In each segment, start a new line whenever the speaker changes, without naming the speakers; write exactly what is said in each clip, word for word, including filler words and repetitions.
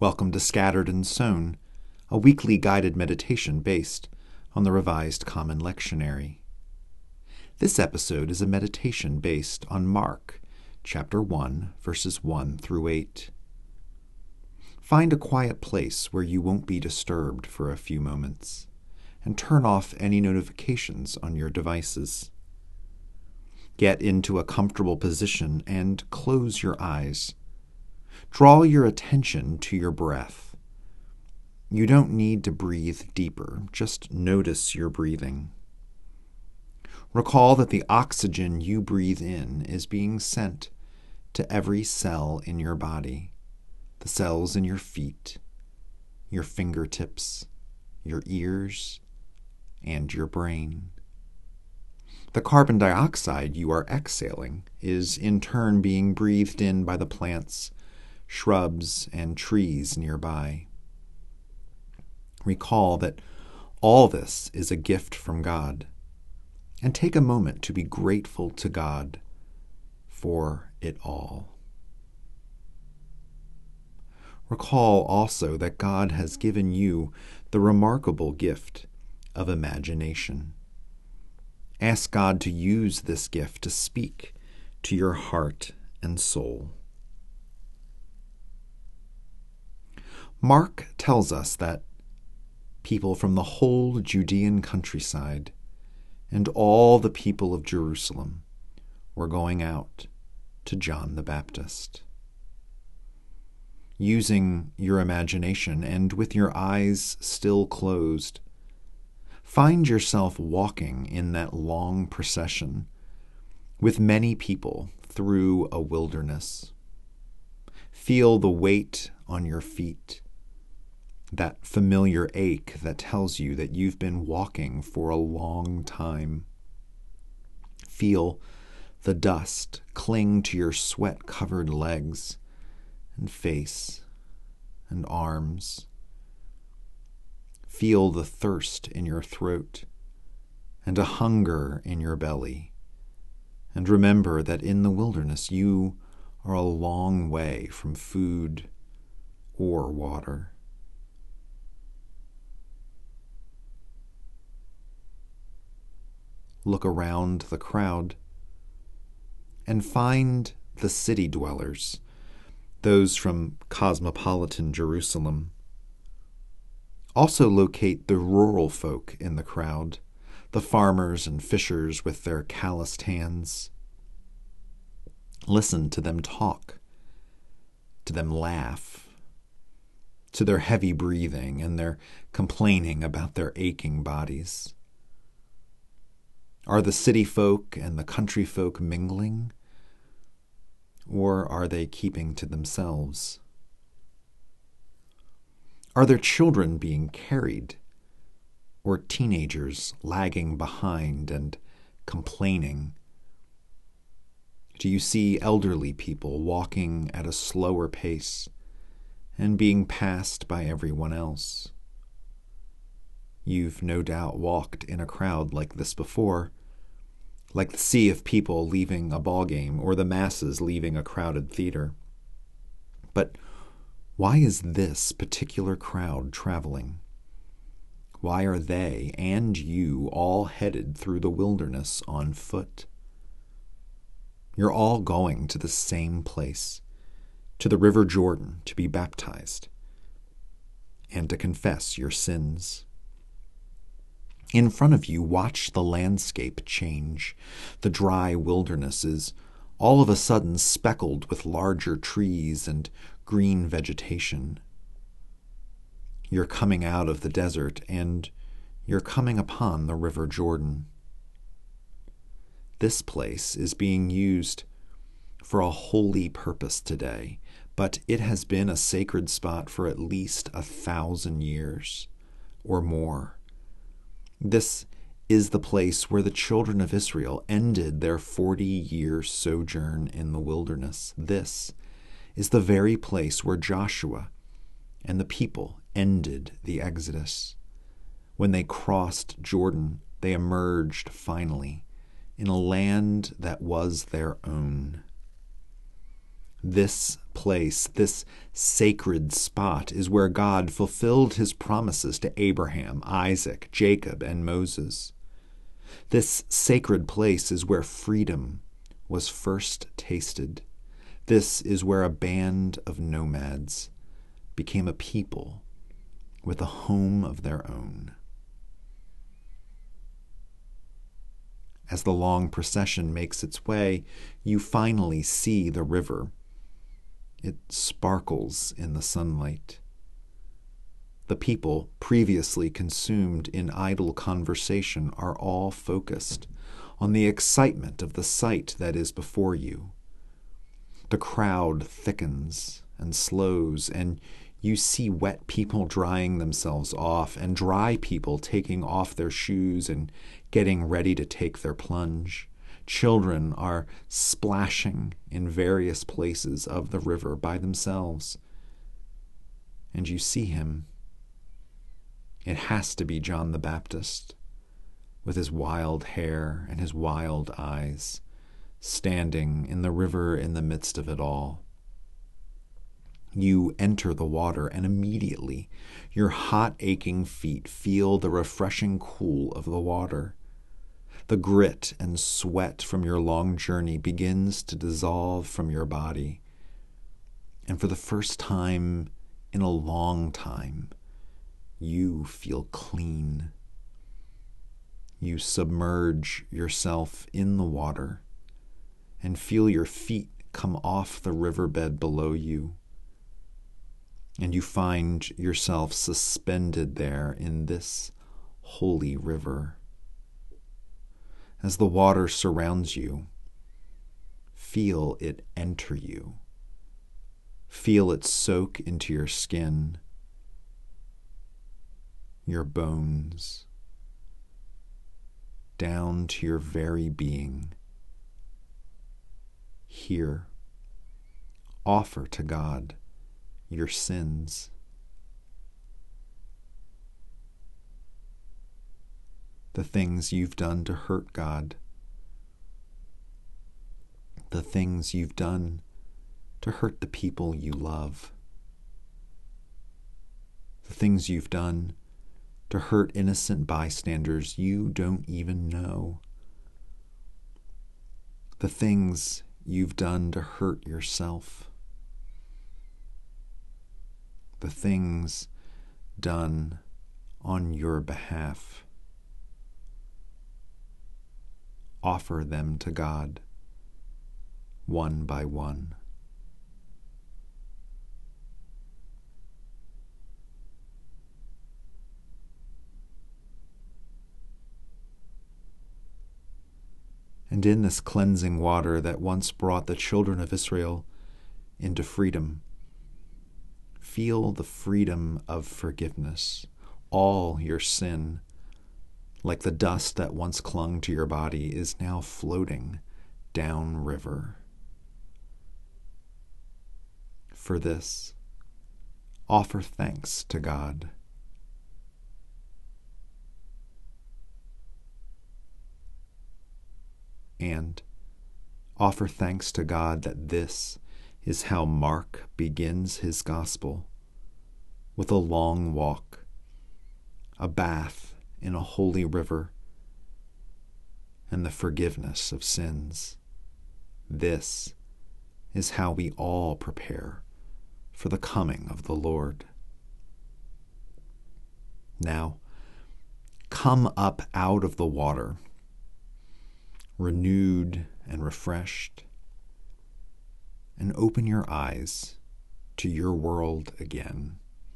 Welcome to Scattered and Sown, a weekly guided meditation based on the Revised Common Lectionary. This episode is a meditation based on Mark, chapter one, verses one through eight. Find a quiet place where you won't be disturbed for a few moments, and turn off any notifications on your devices. Get into a comfortable position and close your eyes. Draw your attention to your breath. You don't need to breathe deeper, just notice your breathing. Recall that the oxygen you breathe in is being sent to every cell in your body, the cells in your feet, your fingertips, your ears, and your brain. The carbon dioxide you are exhaling is in turn being breathed in by the plants, shrubs, and trees nearby. Recall that all this is a gift from God, and take a moment to be grateful to God for it all. Recall also that God has given you the remarkable gift of imagination. Ask God to use this gift to speak to your heart and soul. Mark tells us that people from the whole Judean countryside and all the people of Jerusalem were going out to John the Baptist. Using your imagination and with your eyes still closed, find yourself walking in that long procession with many people through a wilderness. Feel the weight on your feet, that familiar ache that tells you that you've been walking for a long time. Feel the dust cling to your sweat-covered legs and face and arms. Feel the thirst in your throat and a hunger in your belly. And remember that in the wilderness you are a long way from food or water. Look around the crowd and find the city dwellers, those from cosmopolitan Jerusalem. Also locate the rural folk in the crowd, the farmers and fishers with their calloused hands. Listen to them talk, to them laugh, to their heavy breathing and their complaining about their aching bodies. Are the city folk and the country folk mingling, or are they keeping to themselves? Are there children being carried, or teenagers lagging behind and complaining? Do you see elderly people walking at a slower pace and being passed by everyone else? You've no doubt walked in a crowd like this before, like the sea of people leaving a ballgame or the masses leaving a crowded theater. But why is this particular crowd traveling? Why are they and you all headed through the wilderness on foot? You're all going to the same place, to the River Jordan, to be baptized and to confess your sins. In front of you, watch the landscape change. The dry wilderness is all of a sudden speckled with larger trees and green vegetation. You're coming out of the desert, and you're coming upon the River Jordan. This place is being used for a holy purpose today, but it has been a sacred spot for at least a thousand years or more. This is the place where the children of Israel ended their forty-year sojourn in the wilderness. This is the very place where Joshua and the people ended the Exodus. When they crossed Jordan, they emerged finally in a land that was their own. This place, this sacred spot, is where God fulfilled his promises to Abraham, Isaac, Jacob, and Moses. This sacred place is where freedom was first tasted. This is where a band of nomads became a people with a home of their own. As the long procession makes its way, you finally see the river. It sparkles in the sunlight. The people, previously consumed in idle conversation, are all focused on the excitement of the sight that is before you. The crowd thickens and slows, and you see wet people drying themselves off and dry people taking off their shoes and getting ready to take their plunge. Children are splashing in various places of the river by themselves. And you see him. It has to be John the Baptist, with his wild hair and his wild eyes, standing in the river in the midst of it all. You enter the water, and immediately your hot, aching feet feel the refreshing cool of the water. The grit and sweat from your long journey begins to dissolve from your body. And for the first time in a long time, you feel clean. You submerge yourself in the water and feel your feet come off the riverbed below you. And you find yourself suspended there in this holy river. As the water surrounds you, feel it enter you. Feel it soak into your skin, your bones, down to your very being. Here, offer to God your sins. The things you've done to hurt God. The things you've done to hurt the people you love. The things you've done to hurt innocent bystanders you don't even know. The things you've done to hurt yourself. The things done on your behalf. Offer them to God, one by one. And in this cleansing water that once brought the children of Israel into freedom, feel the freedom of forgiveness. All your sin, like the dust that once clung to your body, is now floating downriver. For this, offer thanks to God. And offer thanks to God that this is how Mark begins his gospel, with a long walk, a bath in a holy river, and the forgiveness of sins. This is how we all prepare for the coming of the Lord. Now, come up out of the water, renewed and refreshed, and open your eyes to your world again.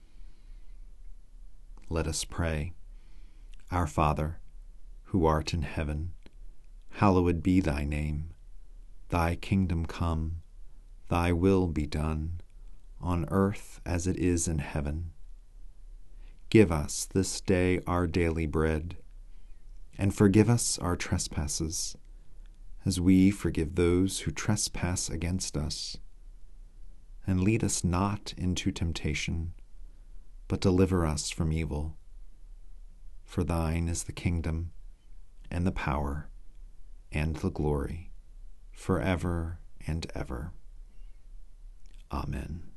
Let us pray. Our Father, who art in heaven, hallowed be thy name. Thy kingdom come, thy will be done, on earth as it is in heaven. Give us this day our daily bread, and forgive us our trespasses, as we forgive those who trespass against us. And lead us not into temptation, but deliver us from evil. For thine is the kingdom, and the power, and the glory, forever and ever. Amen.